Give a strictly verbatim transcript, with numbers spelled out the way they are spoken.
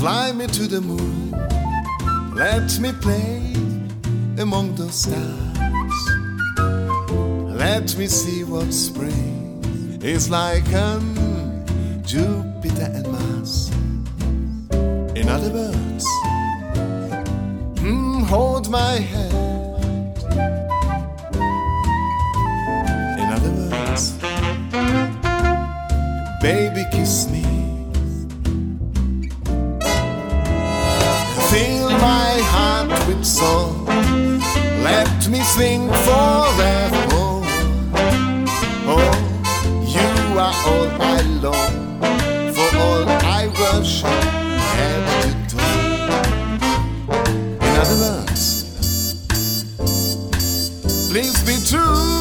Fly me to the moon, let me play among the stars. Let me see what spring is like on Jupiter and Mars. In other words, mm, hold my hand. In other words, baby, kiss me. Fill my heart with song. Let me sing forever. Oh, you are all I long for, all I worship and adore. In other words, please be true.